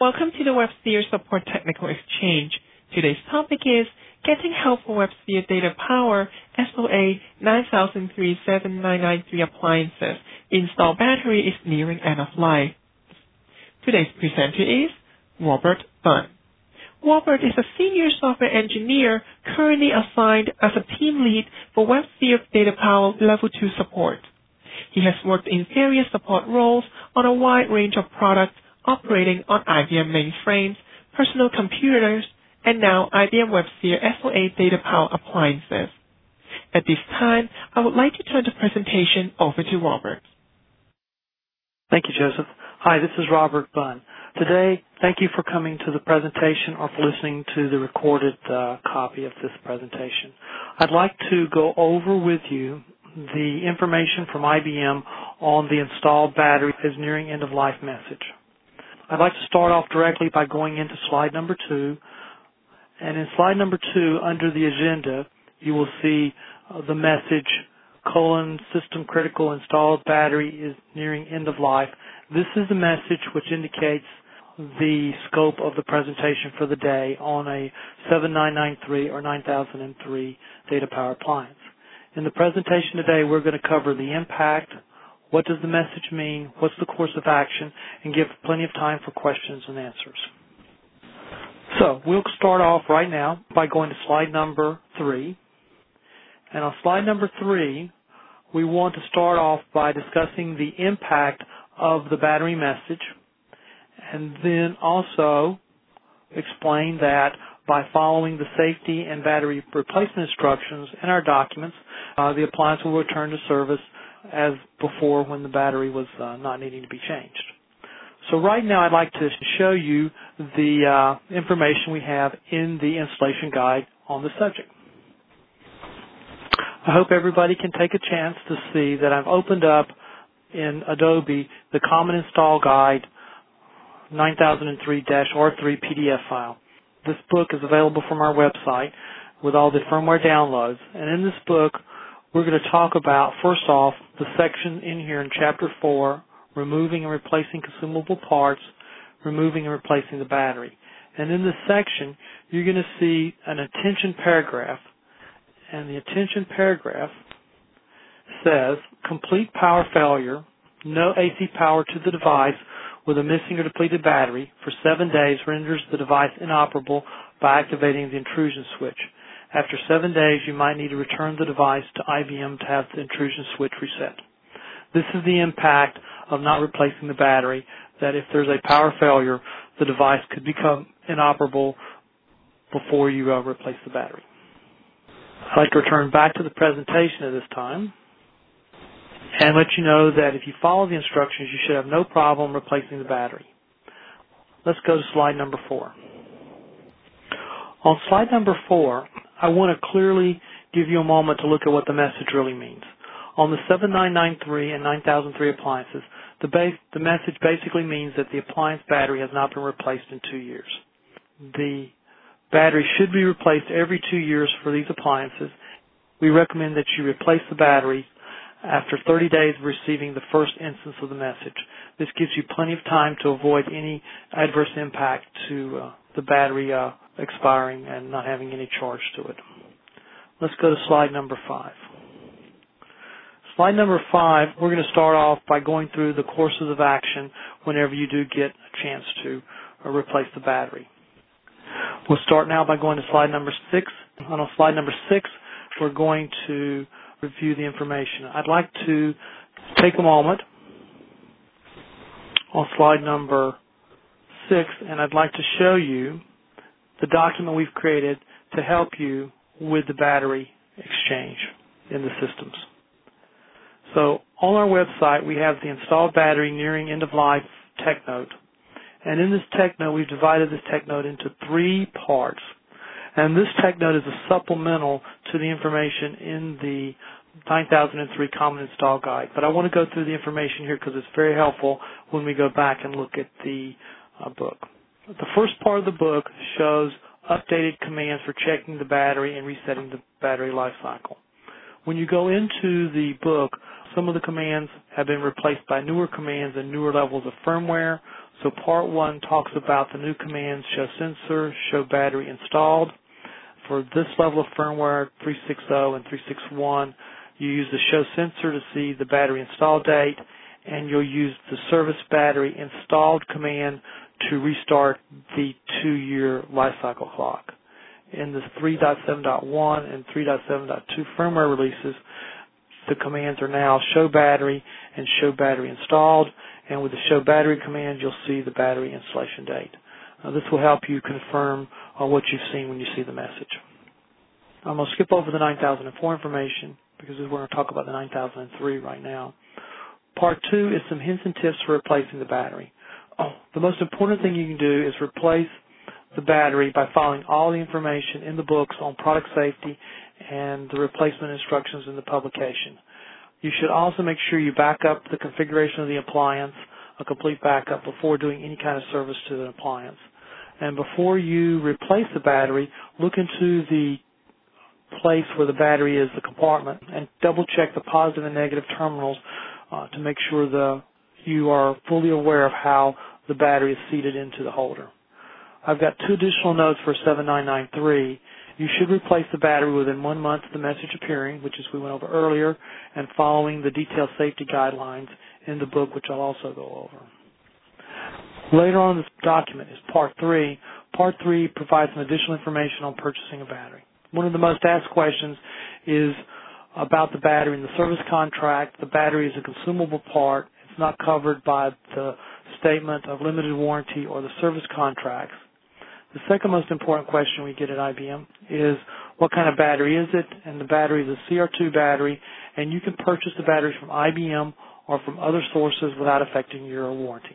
Welcome to the WebSphere Support Technical Exchange. Today's topic is Getting Help for WebSphere Data Power SOA 9003-7993 Appliances. Install battery is nearing end of life. Today's presenter is Robert Bunn. Robert is a senior software engineer currently assigned as a team lead for WebSphere Data Power Level 2 support. He has worked in various support roles on a wide range of products operating on IBM mainframes, personal computers, and now IBM WebSphere SOA Data Power appliances. At this time, I would like to turn the presentation over to Robert. Thank you, Joseph. Hi, this is Robert Bunn. Today, thank you for coming to the presentation or for listening to the recorded copy of this presentation. I'd like to go over with you the information from IBM on the installed battery is nearing end of life message. I'd like to start off directly by going into slide number 2. And in slide number 2, under the agenda, you will see the message, system critical installed battery is nearing end of life. This is the message which indicates the scope of the presentation for the day on a 7993 or 9003 data power appliance. In the presentation today, we're going to cover the impact, what does the message mean, what's the course of action, and give plenty of time for questions and answers. So we'll start off right now by going to slide number 3. And on slide number 3, we want to start off by discussing the impact of the battery message, and then also explain that by following the safety and battery replacement instructions in our documents, the appliance will return to service as before when the battery was not needing to be changed. So right now I'd like to show you the information we have in the installation guide on the subject. I hope everybody can take a chance to see that I've opened up in Adobe the Common Install Guide 9003-R3 PDF file. This book is available from our website with all the firmware downloads. And in this book, we're going to talk about, first off, the section in here in Chapter 4, removing and replacing consumable parts, removing and replacing the battery. And in this section, you're going to see an attention paragraph. And the attention paragraph says, complete power failure, no AC power to the device with a missing or depleted battery for 7 days renders the device inoperable by activating the intrusion switch. After 7 days, you might need to return the device to IBM to have the intrusion switch reset. This is the impact of not replacing the battery, that if there's a power failure, the device could become inoperable before you replace the battery. I'd like to return back to the presentation at this time and let you know that if you follow the instructions, you should have no problem replacing the battery. Let's go to slide number 4. On slide number 4, I want to clearly give you a moment to look at what the message really means. On the 7993 and 9003 appliances, the message basically means that the appliance battery has not been replaced in 2 years. The battery should be replaced every 2 years for these appliances. We recommend that you replace the battery after 30 days of receiving the first instance of the message. This gives you plenty of time to avoid any adverse impact to the battery expiring and not having any charge to it. Let's go to slide number 5. Slide number 5, we're going to start off by going through the courses of action whenever you do get a chance to replace the battery. We'll start now by going to slide number 6. On slide number 6, we're going to review the information. I'd like to take a moment on slide number 6, and I'd like to show you the document we've created to help you with the battery exchange in the systems. So on our website, we have the installed battery nearing end of life tech note. And in this tech note, we've divided this tech note into 3 parts. And this tech note is a supplemental to the information in the 9003 Common Install Guide. But I want to go through the information here because it's very helpful when we go back and look at the book. The first part of the book shows updated commands for checking the battery and resetting the battery life cycle. When you go into the book, some of the commands have been replaced by newer commands and newer levels of firmware. So part 1 talks about the new commands: show sensor, show battery installed. For this level of firmware, 3.6.0 and 3.6.1, you use the show sensor to see the battery install date, and you'll use the service battery installed command to restart the 2-year life cycle clock. In the 3.7.1 and 3.7.2 firmware releases, the commands are now show battery and show battery installed, and with the show battery command, you'll see the battery installation date. This will help you confirm what you've seen when you see the message. I'm going to skip over the 9004 information because we're going to talk about the 9003 right now. Part 2 is some hints and tips for replacing the battery. The most important thing you can do is replace the battery by following all the information in the books on product safety and the replacement instructions in the publication. You should also make sure you back up the configuration of the appliance, a complete backup, before doing any kind of service to the appliance. And before you replace the battery, look into the place where the battery is, the compartment, and double check the positive and negative terminals to make sure you are fully aware of how the battery is seated into the holder. I've got 2 additional notes for 7993. You should replace the battery within 1 month of the message appearing, which is we went over earlier, and following the detailed safety guidelines in the book, which I'll also go over. Later on in this document is Part 3. Part 3 provides some additional information on purchasing a battery. One of the most asked questions is about the battery in the service contract. The battery is a consumable part. It's not covered by the statement of limited warranty or the service contracts. The second most important question we get at IBM is what kind of battery is it? And the battery is a CR2 battery, and you can purchase the batteries from IBM or from other sources without affecting your warranty.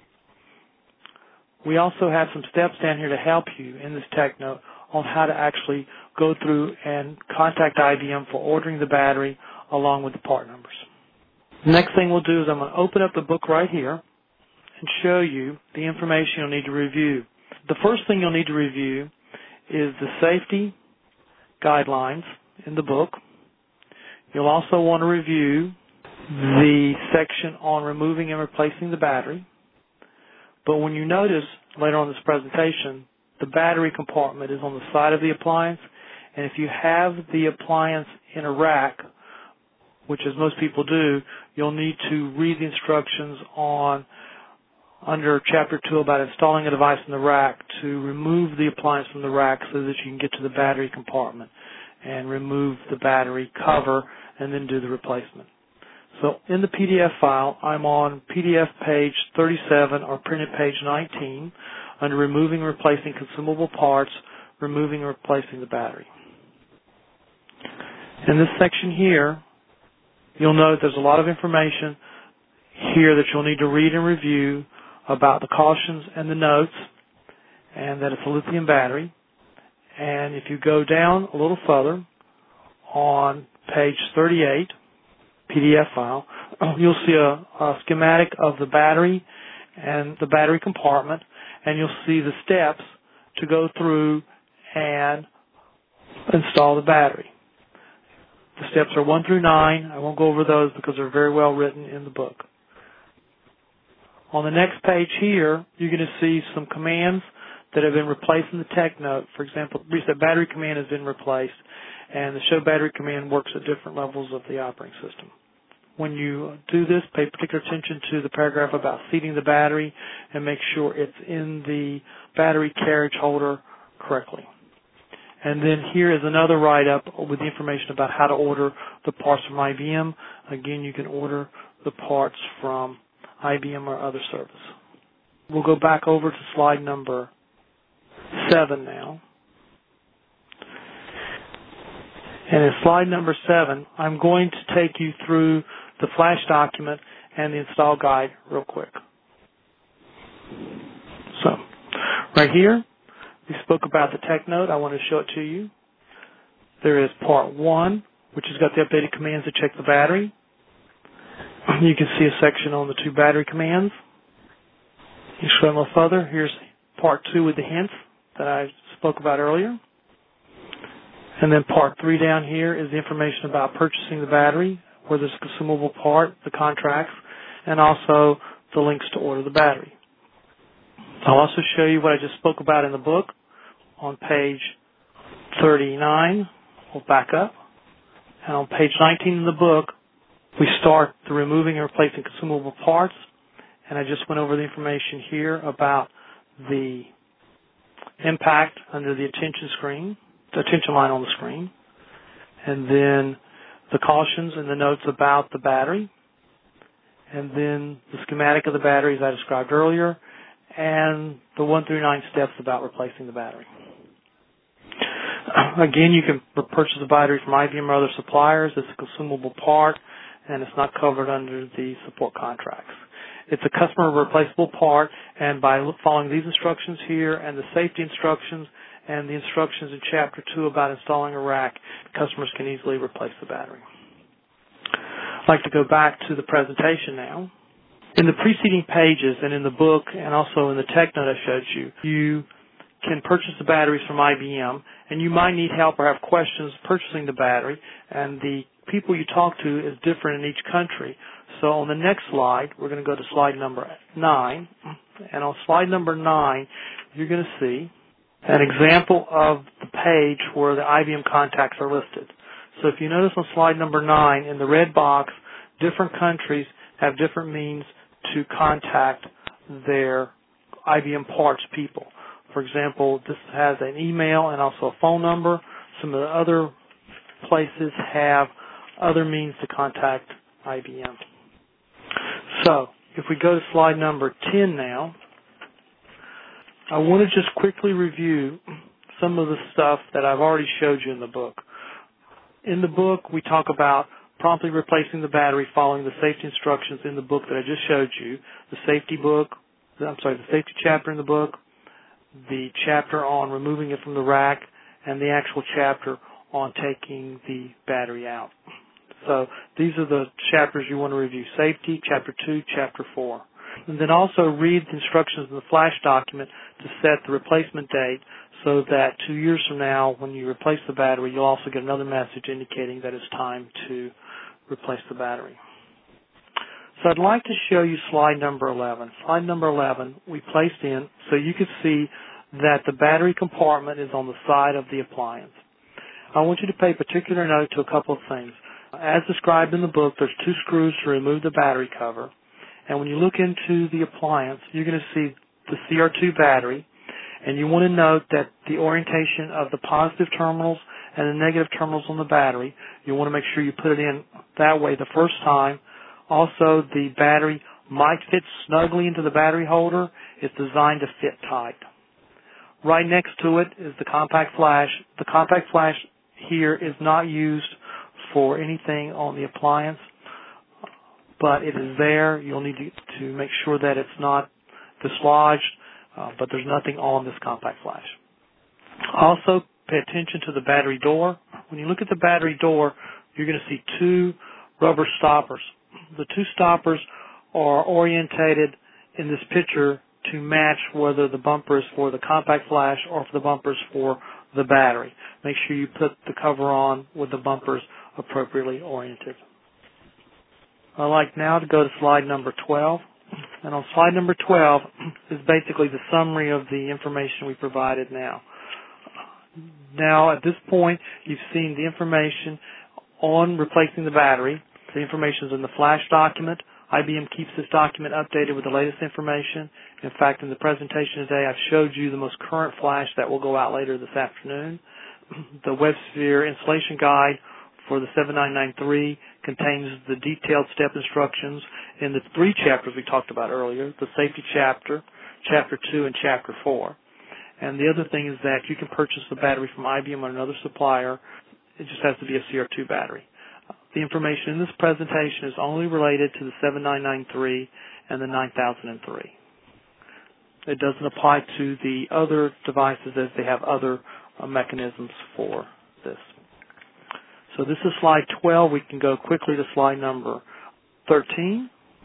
We also have some steps down here to help you in this tech note on how to actually go through and contact IBM for ordering the battery along with the part numbers. The next thing we'll do is I'm going to open up the book right here and show you the information you'll need to review. The first thing you'll need to review is the safety guidelines in the book. You'll also want to review the section on removing and replacing the battery. But when you notice later on in this presentation, the battery compartment is on the side of the appliance, and if you have the appliance in a rack, which as most people do, you'll need to read the instructions under Chapter 2 about installing a device in the rack to remove the appliance from the rack so that you can get to the battery compartment and remove the battery cover and then do the replacement. So in the PDF file, I'm on PDF page 37 or printed page 19 under removing and replacing consumable parts, removing and replacing the battery. In this section here, you'll note there's a lot of information here that you'll need to read and review about the cautions and the notes, and that it's a lithium battery. And if you go down a little further on page 38, PDF file, you'll see a schematic of the battery and the battery compartment, and you'll see the steps to go through and install the battery. The steps are 1 through 9. I won't go over those because they're very well written in the book. On the next page here, you're going to see some commands that have been replaced in the tech note. For example, the reset battery command has been replaced, and the show battery command works at different levels of the operating system. When you do this, pay particular attention to the paragraph about seating the battery and make sure it's in the battery carriage holder correctly. And then here is another write-up with the information about how to order the parts from IBM. Again, you can order the parts from IBM or other service. We'll go back over to slide number 7 now. And in slide number 7, I'm going to take you through the flash document and the install guide real quick. So, right here, we spoke about the tech note. I want to show it to you. There is part 1, which has got the updated commands to check the battery. You can see a section on the 2 battery commands. You scroll a little further. Here's part 2 with the hints that I spoke about earlier. And then part 3 down here is the information about purchasing the battery, where there's a consumable part, the contracts, and also the links to order the battery. I'll also show you what I just spoke about in the book on page 39. We'll back up. And on page 19 in the book, we start the removing and replacing consumable parts. And I just went over the information here about the impact under the attention line on the screen. And then the cautions and the notes about the battery. And then the schematic of the battery as I described earlier. And the 1 through 9 steps about replacing the battery. Again, you can purchase the battery from IBM or other suppliers. It's a consumable part, and it's not covered under the support contracts. It's a customer replaceable part, and by following these instructions here and the safety instructions and the instructions in Chapter 2 about installing a rack, customers can easily replace the battery. I'd like to go back to the presentation now. In the preceding pages and in the book and also in the tech note I showed you, you can purchase the batteries from IBM, and you might need help or have questions purchasing the battery, and the people you talk to is different in each country. So on the next slide, we're going to go to slide number 9, and on slide number 9, you're going to see an example of the page where the IBM contacts are listed. So if you notice on slide number 9, in the red box, different countries have different means to contact their IBM parts people. For example, this has an email and also a phone number. Some of the other places have other means to contact IBM. So, if we go to slide number 10 now, I want to just quickly review some of the stuff that I've already showed you in the book. In the book, we talk about promptly replacing the battery following the safety instructions in the book that I just showed you, the safety chapter in the book, the chapter on removing it from the rack, and the actual chapter on taking the battery out. So these are the chapters you want to review: safety, chapter 2, chapter 4. And then also read the instructions in the flash document to set the replacement date so that 2 years from now, when you replace the battery, you'll also get another message indicating that it's time to replace the battery. So I'd like to show you slide number 11. Slide number 11 we placed in so you can see that the battery compartment is on the side of the appliance. I want you to pay particular note to a couple of things. As described in the book, there's 2 screws to remove the battery cover. And when you look into the appliance, you're going to see the CR2 battery. And you want to note that the orientation of the positive terminals and the negative terminals on the battery, you want to make sure you put it in that way the first time. Also, the battery might fit snugly into the battery holder. It's designed to fit tight. Right next to it is the compact flash. The compact flash here is not used for anything on the appliance, but it is there. You'll need to make sure that it's not dislodged, but there's nothing on this compact flash. Also, pay attention to the battery door. When you look at the battery door, you're going to see 2 rubber stoppers. The 2 stoppers are orientated in this picture to match whether the bumper is for the compact flash or if the bumper is for the battery. Make sure you put the cover on with the bumpers appropriately oriented. I'd like now to go to slide number 12. And on slide number 12 is basically the summary of the information we provided now. Now, at this point, you've seen the information on replacing the battery. The information is in the flash document. IBM keeps this document updated with the latest information. In fact, in the presentation today, I've showed you the most current flash that will go out later this afternoon. The WebSphere installation guide for the 7993 contains the detailed step instructions in the 3 chapters we talked about earlier, the safety chapter, chapter 2, and chapter 4. And the other thing is that you can purchase the battery from IBM or another supplier. It just has to be a CR2 battery. The information in this presentation is only related to the 7993 and the 9003. It doesn't apply to the other devices as they have other mechanisms for this. So this is slide 12. We can go quickly to slide number 13.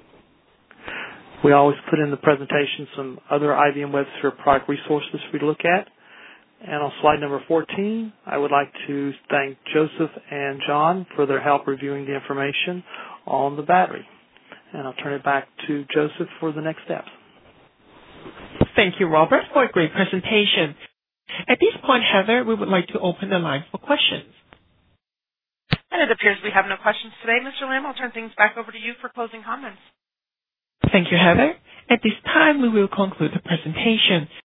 We always put in the presentation some other IBM WebSphere product resources for you to look at. And on slide number 14, I would like to thank Joseph and John for their help reviewing the information on the battery. And I'll turn it back to Joseph for the next steps. Thank you, Robert, for a great presentation. At this point, Heather, we would like to open the line for questions. And it appears we have no questions today. Mr. Lamb, I'll turn things back over to you for closing comments. Thank you, Heather. At this time, we will conclude the presentation.